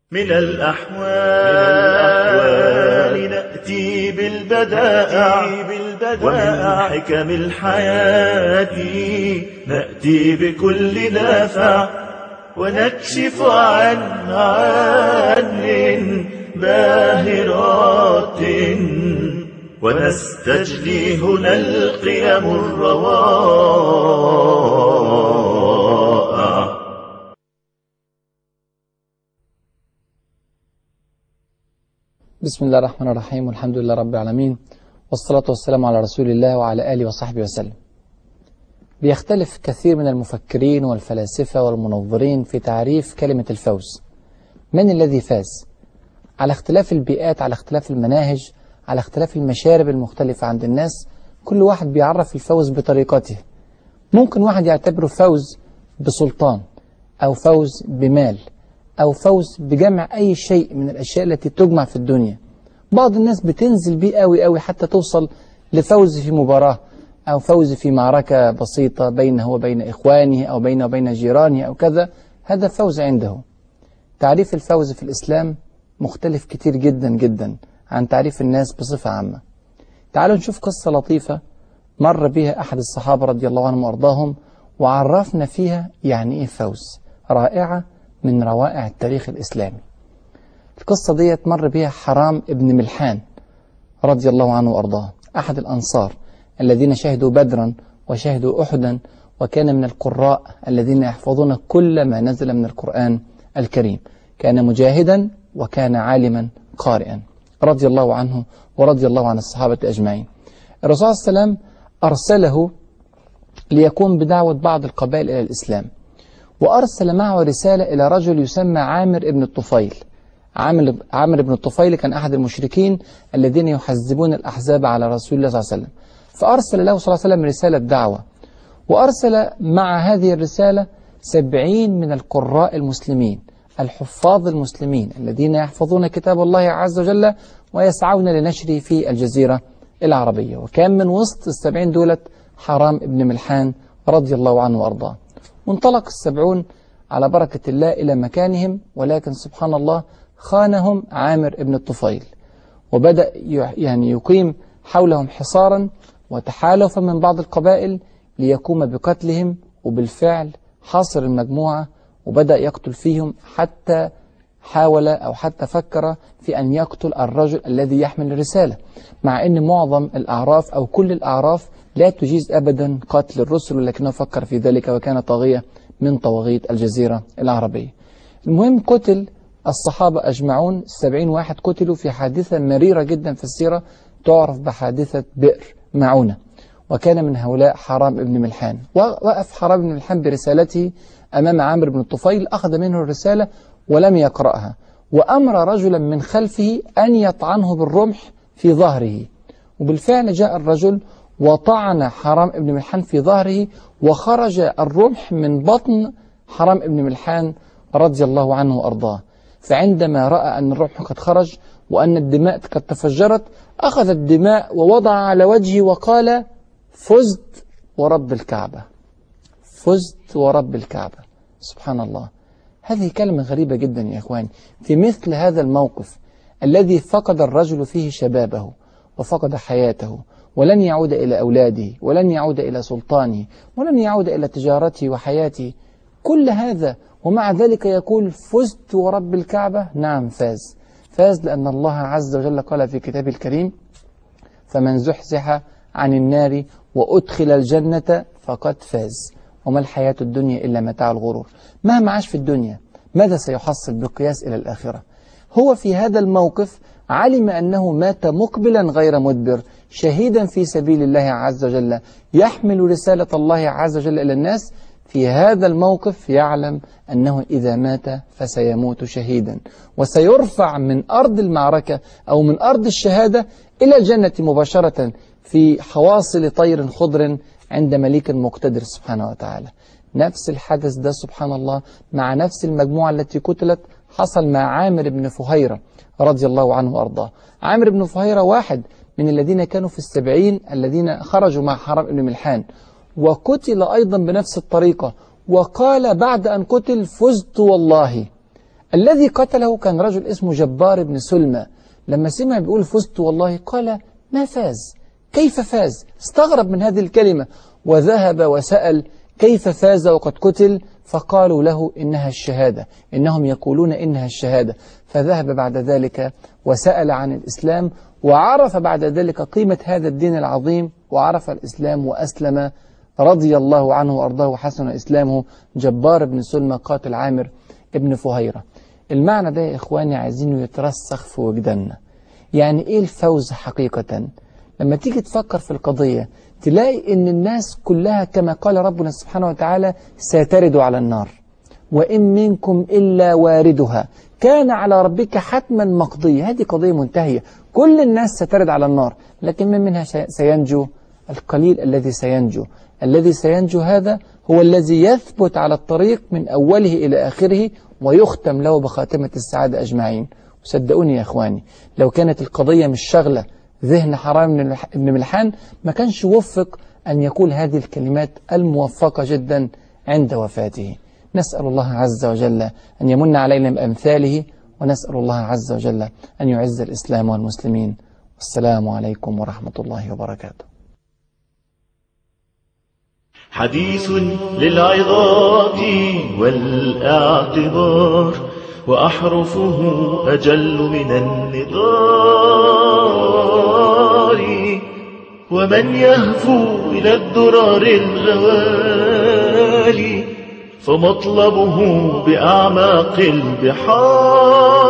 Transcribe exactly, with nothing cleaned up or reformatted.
من الأحوال نأتي بالبدائع ومن حكم الحياة نأتي بكل نافع ونكشف عن عن باهرات ونستجلي هنا القيم الروائع. بسم الله الرحمن الرحيم، والحمد لله رب العالمين، والصلاة والسلام على رسول الله وعلى آله وصحبه وسلم. بيختلف كثير من المفكرين والفلاسفة والمنظرين في تعريف كلمة الفوز. من الذي فاز؟ على اختلاف البيئات، على اختلاف المناهج، على اختلاف المشارب المختلفة عند الناس، كل واحد بيعرف الفوز بطريقته. ممكن واحد يعتبره فوز بسلطان، أو فوز بمال، أو فوز بجمع أي شيء من الأشياء التي تجمع في الدنيا. بعض الناس بتنزل بيه قوي قوي حتى توصل لفوز في مباراة، أو فوز في معركة بسيطة بينه وبين إخوانه أو بينه وبين جيرانه أو كذا، هذا فوز عنده. تعريف الفوز في الإسلام مختلف كتير جدا جدا عن تعريف الناس بصفة عامة. تعالوا نشوف قصة لطيفة مر بها أحد الصحابة رضي الله عنهم وأرضاهم، وعرفنا فيها يعني إيه فوز. رائعة من روائع التاريخ الإسلامي. القصة دي مر بها حرام ابن ملحان رضي الله عنه وأرضاه، أحد الأنصار الذين شهدوا بدرا وشهدوا أحدا، وكان من القراء الذين يحفظون كل ما نزل من القرآن الكريم. كان مجاهدا وكان عالما قارئا رضي الله عنه ورضي الله عن الصحابة أجمعين. الرسول صلى الله عليه وسلم أرسله ليقوم بدعوة بعض القبائل إلى الإسلام، وأرسل معه رسالة إلى رجل يسمى عامر ابن الطفيل. عامر, عامر ابن الطفيل كان أحد المشركين الذين يحزبون الأحزاب على رسول الله صلى الله عليه وسلم، فأرسل له صلى الله عليه وسلم رسالة دعوة، وأرسل مع هذه الرسالة سبعين من القراء المسلمين الحفاظ المسلمين الذين يحفظون كتاب الله عز وجل ويسعون لنشره في الجزيرة العربية. وكان من وسط السبعين دولة حرام ابن ملحان رضي الله عنه وأرضاه. وانطلق السبعون على بركة الله إلى مكانهم، ولكن سبحان الله خانهم عامر ابن الطفيل، وبدأ يعني يقيم حولهم حصارا وتحالفا من بعض القبائل ليقوم بقتلهم. وبالفعل حاصر المجموعة وبدأ يقتل فيهم، حتى حاول أو حتى فكر في أن يقتل الرجل الذي يحمل الرسالة، مع أن معظم الأعراف أو كل الأعراف لا تجيز أبدا قتل الرسل، ولكنه فكر في ذلك وكان طاغية من طواغيت الجزيرة العربية. المهم قتل الصحابة أجمعون، السبعين واحد قتلوا في حادثة مريرة جدا في السيرة تعرف بحادثة بئر معونة، وكان من هؤلاء حرام ابن ملحان. وقف حرام ابن ملحان برسالته أمام عامر بن الطفيل، أخذ منه الرسالة ولم يقرأها، وأمر رجلا من خلفه أن يطعنه بالرمح في ظهره. وبالفعل جاء الرجل وطعن حرام ابن ملحان في ظهره، وخرج الرمح من بطن حرام ابن ملحان رضي الله عنه وأرضاه. فعندما رأى أن الرمح قد خرج وأن الدماء قد تفجرت، أخذ الدماء ووضع على وجهه وقال: فزت ورب الكعبة، فزت ورب الكعبة. سبحان الله، هذه كلمة غريبة جدا يا إخواني. في مثل هذا الموقف الذي فقد الرجل فيه شبابه وفقد حياته، ولن يعود إلى أولاده، ولن يعود إلى سلطانه، ولن يعود إلى تجارته وحياته، كل هذا ومع ذلك يقول: فزت ورب الكعبة. نعم فاز، فاز لأن الله عز وجل قال في كتابه الكريم: فمن زحزح عن النار وأدخل الجنة فقد فاز، وما الحياة الدنيا إلا متاع الغرور. مهما عاش في الدنيا ماذا سيحصل بالقياس إلى الآخرة؟ هو في هذا الموقف علم أنه مات مقبلا غير مدبر، شهيدا في سبيل الله عز وجل، يحمل رسالة الله عز وجل إلى الناس. في هذا الموقف يعلم أنه إذا مات فسيموت شهيدا، وسيرفع من أرض المعركة أو من أرض الشهادة إلى الجنة مباشرة في حواصل طير خضر عند مليك مقتدر سبحانه وتعالى. نفس الحدث ده سبحان الله مع نفس المجموعة التي قتلت حصل مع عامر بن فهيرة رضي الله عنه وأرضاه. عامر بن فهيرة واحد من الذين كانوا في السبعين الذين خرجوا مع حرام بن ملحان، وقتل أيضا بنفس الطريقة، وقال بعد أن قتل: فزت والله الذي قتله كان رجل اسمه جبار بن سلمى. لما سمع بيقول فزت والله قال ما فاز، كيف فاز؟ استغرب من هذه الكلمة وذهب وسأل كيف فاز وقد قتل؟ فقالوا له إنها الشهادة، إنهم يقولون إنها الشهادة. فذهب بعد ذلك وسأل عن الإسلام وعرف بعد ذلك قيمة هذا الدين العظيم وعرف الإسلام وأسلم رضي الله عنه وأرضاه وحسن إسلامه جبار بن سلمى قاتل عامر ابن فهيرة. المعنى ده يا إخواني عايزينه يترسخ في وجداننا. يعني إيه الفوز حقيقة؟ لما تيجي تفكر في القضية تلاقي إن الناس كلها كما قال ربنا سبحانه وتعالى سترد على النار، وإن منكم إلا واردها كان على ربك حتما مقضية. هذه قضية منتهية، كل الناس سترد على النار، لكن من منها سينجو؟ القليل الذي سينجو. الذي سينجو هذا هو الذي يثبت على الطريق من أوله إلى آخره ويختم له بخاتمة السعادة أجمعين. وصدقوني يا إخواني لو كانت القضية مش شغلة ذهن حرام بن ملحان ما كانش وفق أن يقول هذه الكلمات الموفقة جدا عند وفاته. نسأل الله عز وجل أن يمن علينا بأمثاله، ونسأل الله عز وجل أن يعز الإسلام والمسلمين. والسلام عليكم ورحمة الله وبركاته. حديث للعظات والاعتبار، وأحرفه أجل من النضار، ومن يهفو إلى الدرار الغوالي فمطلبه بأعماق البحار.